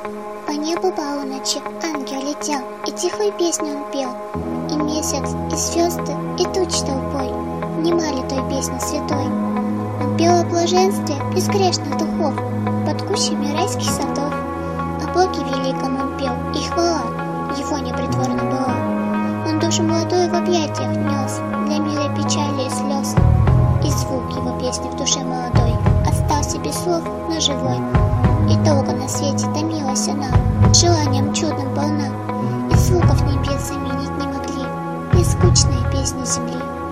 По небу полуночи ангел летел, и тихую песню он пел, и месяц, и звезды, и тучи толпой внимали той песни святой. Он пел о блаженстве безгрешных духов под кущами райских садов, о Боге великом он пел, и хвала его непритворна была. Он душу молодую в объятиях нес для мира печали и слез, и звук его песни в душе молодой остался без слов, но живой. И долго на свете томилась она, желанием чудным полна, и звуков небес заменить не могли нескучные песни земли.